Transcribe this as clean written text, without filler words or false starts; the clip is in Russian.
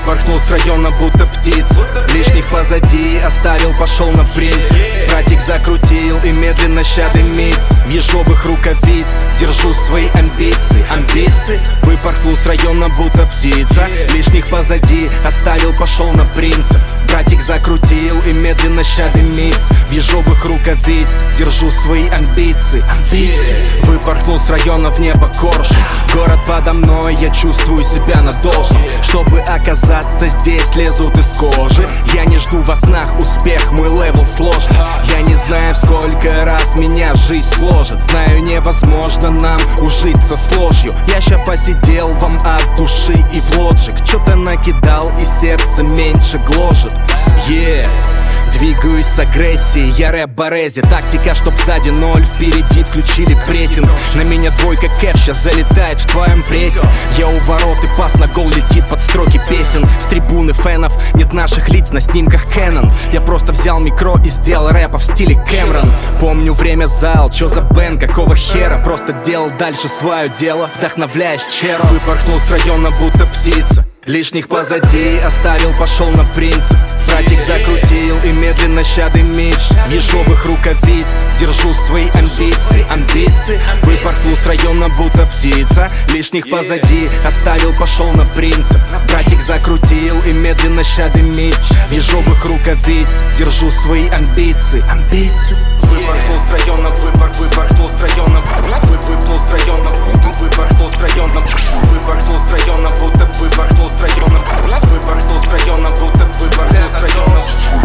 Выпорхнул с района, будто птица. Лишних позади оставил, пошел на принцип. Братик закрутил и медленно ща дымится. В ежовых рукавиц держу свои амбиции. Выпорхнул с района, будто птица. Лишних позади оставил, пошел на принцип. Братик закрутил и медленно ща дымится. В ежовых рукавиц держу свои амбиции. Выпорхнул с района в небо коршун. Город подо мной, я чувствую себя на должном. Чтобы оказаться здесь, лезут из кожи. Я не жду во снах успех, мой левел сложный. Я не знаю, в сколько раз меня жизнь сложит. Знаю, невозможно нам ужиться с ложью. Я ща посидел вам от души и в лоджик. Чё-то накидал и сердце меньше гложет. Двигаюсь с агрессией, я рэп Борези. Тактика, чтоб сзади ноль, впереди включили прессинг. На меня двойка кэф сейчас залетает в твоем прессе. Я у ворот и пас на гол летит под строки песен. С трибуны фенов нет наших лиц на снимках Canon. Я просто взял микро и сделал рэпа в стиле Кэмерон. Помню время зал, чё за бен, какого хера. Просто делал дальше свое дело, вдохновляясь чером. Выпорхнул с района, будто птица. Лишних позади оставил, пошел на принцип. Братик закрутил и медленно ща дымится. В ежовых рукавиц держу свои амбиции. Выпорхнул с района, будто птица. Лишних позади оставил, пошел на принцип. Братик закрутил и медленно ща дымится. В ежовых рукавиц держу свои амбиции. Выпорхнул с района, выпорхнул с района. Выпорхнул с района, выпорхнул с района. Выпорхнул с района, будто выпорхнул с района. Выпорхнул с района, будто выпорхнул с района.